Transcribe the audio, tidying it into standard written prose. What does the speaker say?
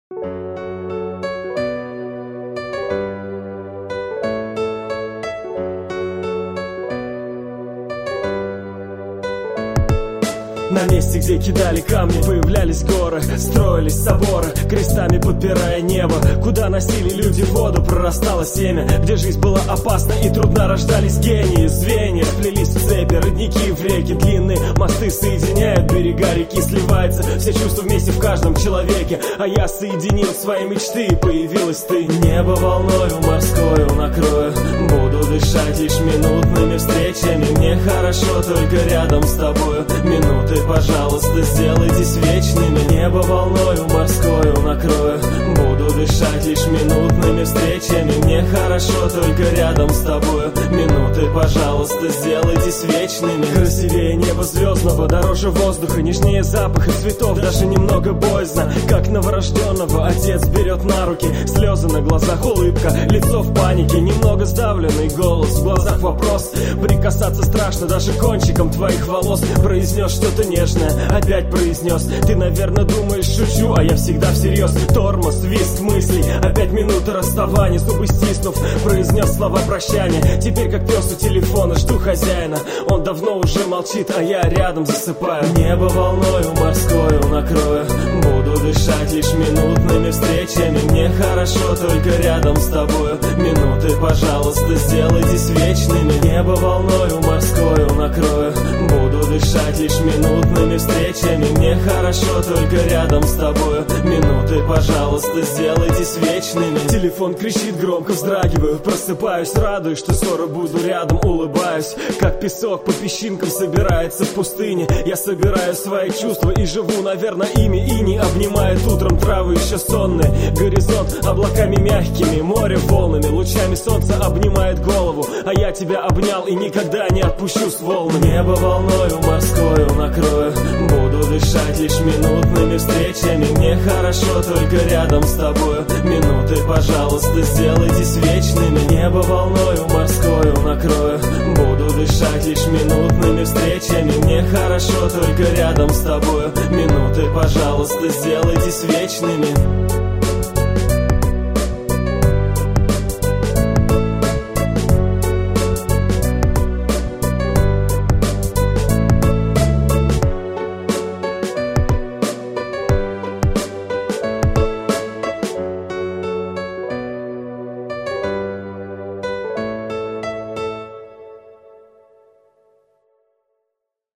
На месте, где кидали камни, появлялись горы, строились соборы, крестами подпирая небо. Куда носили люди воду, прорастало семя. Где жизнь была опасна и трудно, рождались гении. Звенья сплелись в цепи, родники в реки, длинные мосты соединяют берега реки. Сливается все чувства вместе в каждом человеке. А я соединил свои мечты, и появилась ты. Небо волною морскою накрою, буду дышать лишь минутными встречами. Мне хорошо только рядом с тобою. Минуты, пожалуйста, сделайтесь вечными. Небо волною морскою накрою, буду дышать лишь минутными встречами. Мне хорошо только рядом с тобою. Минуты, пожалуйста, сделайтесь вечными. Красивее неба звездного, дороже воздуха, нежнее запаха цветов. Даже немного боязно, как новорожденного отец берет на руки. Слезы на глазах, улыбка, лицо в панике. Немного сдавленный голос, в глазах вопрос. Прикасаться страшно даже кончиком твоих волос. Произнес что-то нежное, опять произнес. Ты, наверное, думаешь, шучу, а я всегда всерьез. Тормоз, визг мыслей, опять минута расставания. Зубы стиснув, произнес слова прощания. Теперь как пес у телефона, жду хозяина. Он давно уже молчит, а я рядом засыпаю. Небо волною морскою накрою, буду дышать лишь минутными встречами. Мне хорошо только рядом с тобою. Минуты, пожалуйста, сделайтесь вечными. Небо волною морскою накрою, буду дышать лишь минутными встречами. Мне хорошо только рядом с тобою. Минуты, пожалуйста, сделайтесь вечными. Телефон кричит громко, вздрагиваю, просыпаюсь, радуюсь, что скоро буду рядом, улыбаюсь. Как песок по песчинкам собирается в пустыне. Я собираю свои чувства и живу, наверное, ими. И не обнимает утром травы еще сонные. Горизонт облаками мягкими, море волнами, лучами солнца обнимает голову. А я тебя обнял и никогда не отпущу с волнами. Небо волною морскою накрою, буду дышать лишь минутными встречами. Мне хорошо только рядом с тобою. Минуты, пожалуйста, сделайтесь вечными. Небо волною морскою накрою, буду дышать лишь минутными встречами. Мне хорошо только рядом с тобою. Минуты, пожалуйста, сделайтесь вечными.